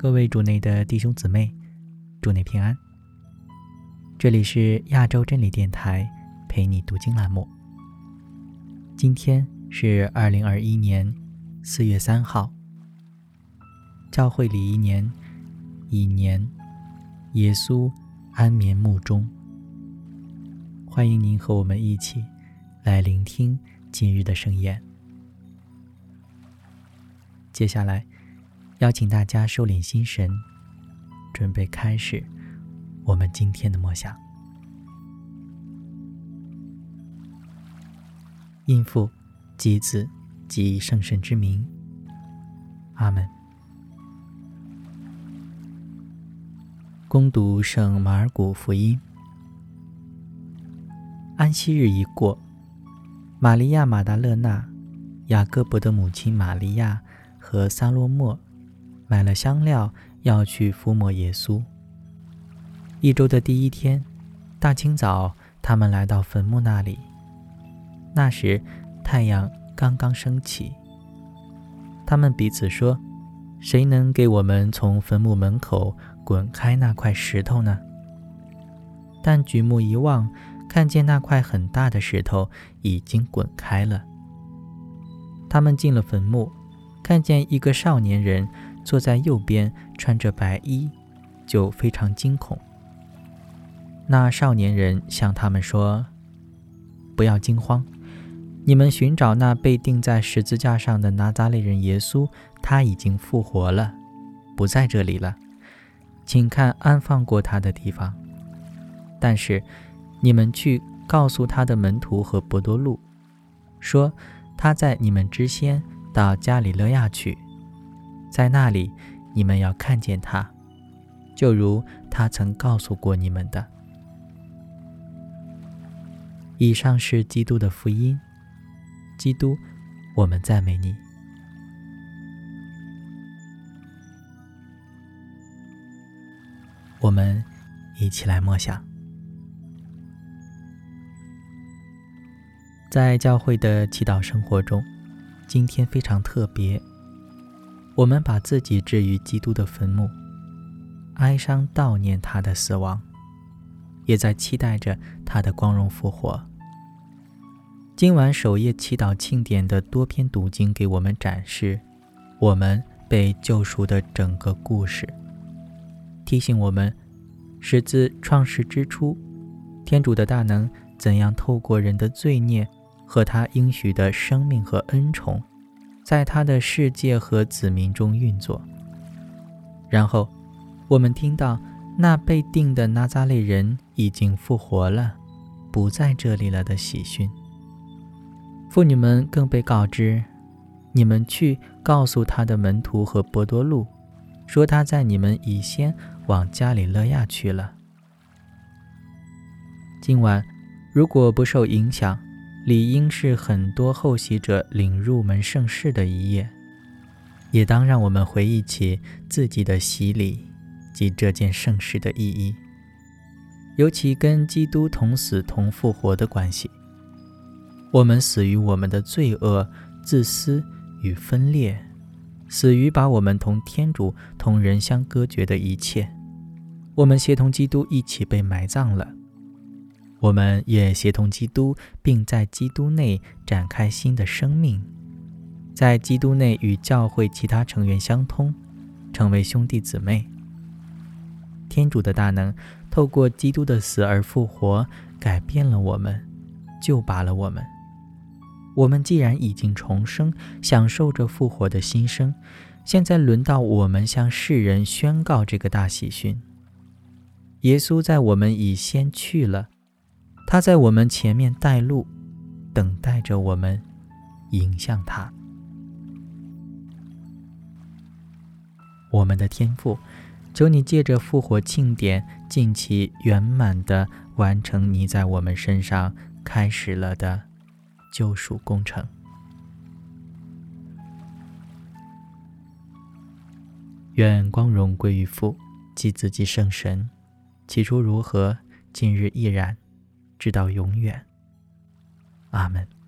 各位主内的弟兄姊妹，主内平安。这里是亚洲真理电台陪你读经栏目。今天是2021年4月3号，教会礼仪年乙年，耶稣安眠墓中。欢迎您和我们一起来聆听今日的圣言。接下来邀请大家收敛心神，准备开始我们今天的默想。因父及子及圣神之名，阿们。恭读圣马尔谷福音。安息日一过，玛利亚马达勒纳、雅各伯的母亲玛利亚和撒罗莫买了香料，要去敷抹耶稣。一周的第一天，大清早，他们来到坟墓那里。那时太阳刚刚升起。他们彼此说：“谁能给我们从坟墓门口滚开那块石头呢？”但举目一望，看见那块很大的石头已经滚开了。他们进了坟墓，看见一个少年人坐在右边，穿着白衣，就非常惊恐。那少年人向他们说：“不要惊慌，你们寻找那被钉在十字架上的拿撒勒人耶稣，他已经复活了，不在这里了，请看安放过他的地方。但是你们去告诉他的门徒和伯多禄，说他在你们之先到加里肋亚去，在那里你们要看见他，就如他曾告诉过你们的。”以上是基督的福音。基督，我们赞美你。我们一起来默想。在教会的祈祷生活中，今天非常特别，我们把自己置于基督的坟墓，哀伤悼念他的死亡，也在期待着他的光荣复活。今晚守夜祈祷庆典的多篇读经给我们展示我们被救赎的整个故事，提醒我们是自创世之初，天主的大能怎样透过人的罪孽和他应许的生命和恩宠，在他的世界和子民中运作。然后我们听到那被钉的拿撒勒人已经复活了，不在这里了的喜讯。妇女们更被告知，你们去告诉他的门徒和伯多禄，说他在你们以先往加里肋亚去了。今晚如果不受影响，理应是很多后习者领入门圣事的一夜，也当让我们回忆起自己的洗礼及这件圣事的意义，尤其跟基督同死同复活的关系。我们死于我们的罪恶、自私与分裂，死于把我们同天主、同人相隔绝的一切。我们协同基督一起被埋葬了，我们也协同基督，并在基督内展开新的生命，在基督内与教会其他成员相通，成为兄弟姊妹。天主的大能透过基督的死而复活，改变了我们，救拔了我们。我们既然已经重生，享受着复活的新生，现在轮到我们向世人宣告这个大喜讯。耶稣在我们以先去了，他在我们前面带路，等待着我们迎向他。我们的天父，求你借着复活庆典，尽其圆满地完成你在我们身上开始了的救赎工程。愿光荣归于父及子及圣神，起初如何，今日亦然，直到永远。阿们。